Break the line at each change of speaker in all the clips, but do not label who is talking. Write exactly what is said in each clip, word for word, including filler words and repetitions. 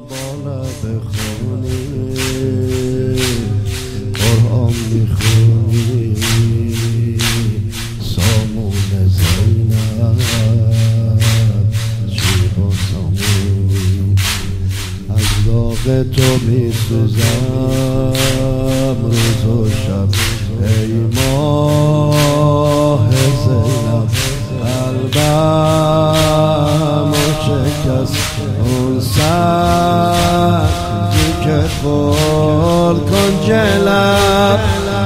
بالا بخونی قرآن میخونی سامون زینب چی با سامونی از داغ تو میسوزم روز و شب ای ماه زینب قلبم شکست اون سنگی که خل کن جلب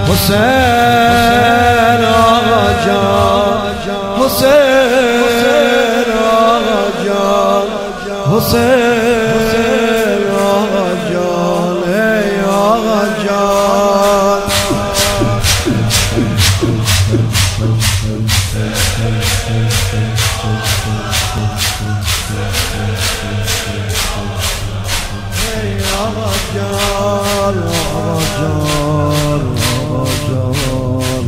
حسین آقا جان حسین آقا جان حسین آقا جان ای آقا جان ای آقا جان آقا جان آقا جان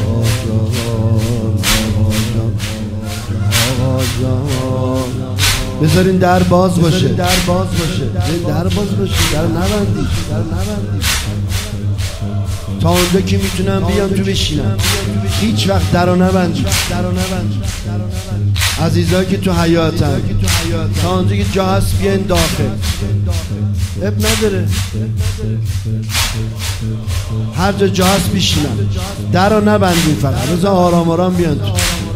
آقا جان بذارین در باز باشه در باز باشه در باز باشه در نبندی در نبندی تا اونجا که میتونم بیام تو بشینم هیچ وقت در رو نبندی عزیزایی که تو حیاتن تا اونجا که جا هست بیاین داخل اب نداره هر جا جا هست بشینم در رو نبندیم فقط روز آرام آرام بیان تو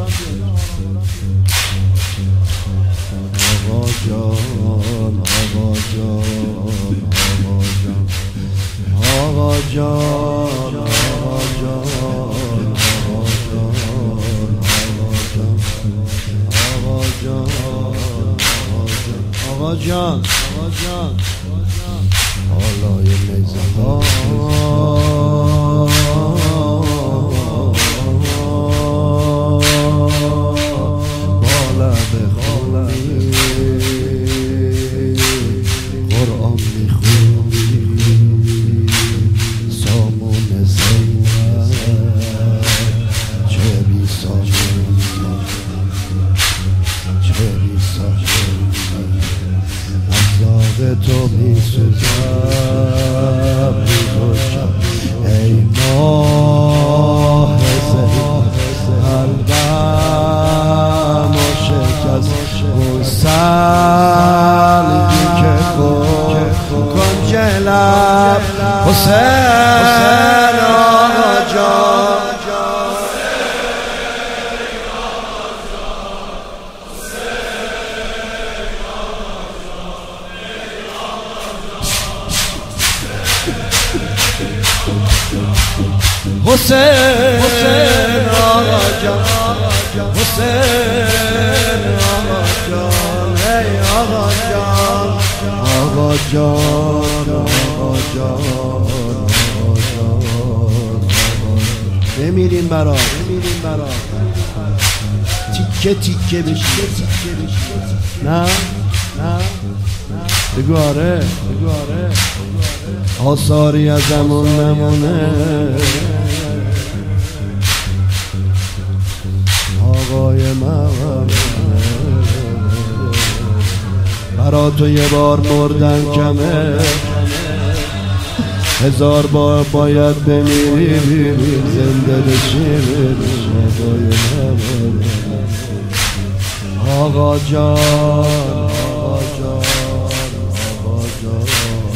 آقا جان آقا جان آقا جان آقا جان آقا جان آقا جان آقا جان بالای میزبان بالا بخونی قرآن میخونی سامون زینب چه بی سامون چه بی سامون از داغ تو میسوزم روز و شب ای ماه زینب قلبم و شکست اون سنگی که خون کن جلب حسین آقا جان حسین آقا جان حسین آقا جان ای آقا جان آقا جان آقا جان بمیرین برا بمیرین برا تیکه تیکه بشی نه نه بگو آره بگو آره آثاری ازمون نمونه آقای من برا تو یه بار مردن کمه هزار بار باید بمیری زنده بشی آقای من آقا جان آقا جان آقا جان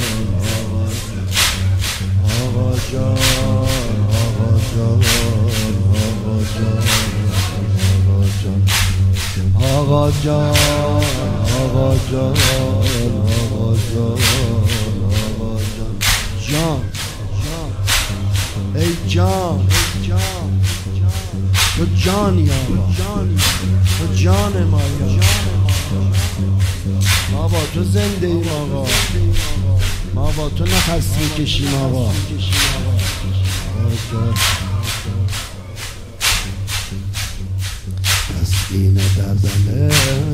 آقا جان آقا جان آقا جان آقا جان آقا جان آقا جان آقا جان جان ای جان تو جانی آقا تو جان ما ما با تو زنده ایم آقا ما با تو نفس میکشیم آقا تسکین دردمه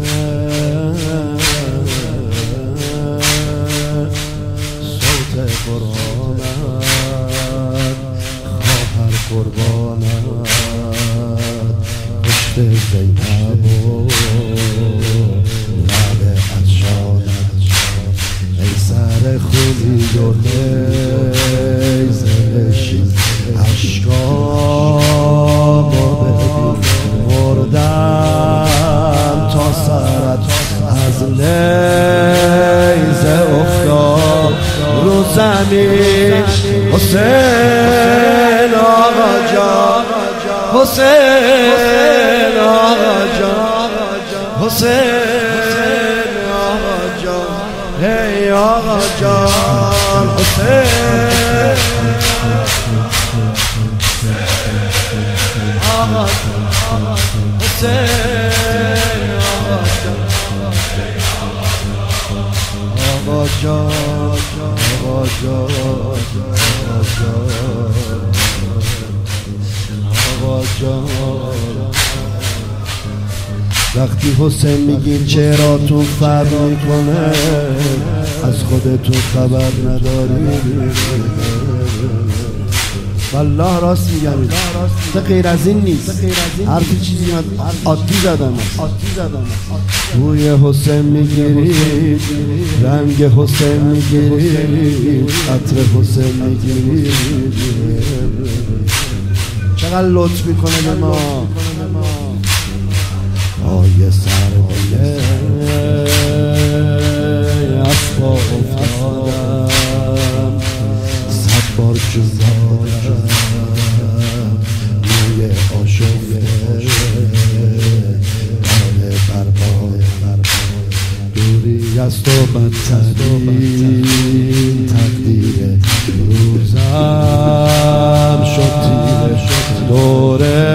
صوت قرآنت خواهر قربانت پشت زینب و لب عطشانت ای حسین آقا جان حسین آقا جان حسین آقا جان ای آقا جان حسین آقا حسین آقا جان آقا جان آقا جان وقتی حسین میگین چهراتون فرق میکنه از خودتون خبر ندارید والله راست میگم تا غیر از این نیست حرفی چیزی عادی زدم بوی حسین میگیرید رنگ حسین میگیرید عطر حسین میگیرید چقدر لطف میکنه به ما آیه سر بله از پا افتادم صد بار جون دادم موی آشفته بله برپای دوری از تو بدترین تقدیر روزم شد تیره دوره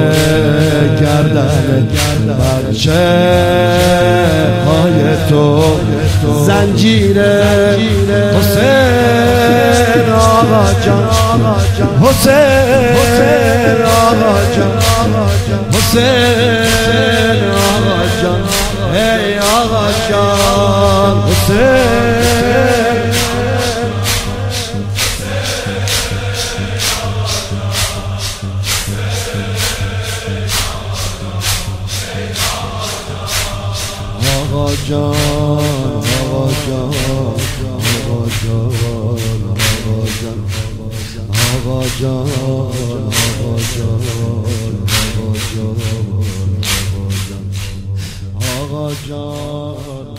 گردن بچه های تو زنجیره حسین آقا جان حسین آقا جان حسین آقا جان ای آقا جان حسین آقا جان آقا جان آقا جان آقا جان آقا جان آقا جان آقا جان آقا جان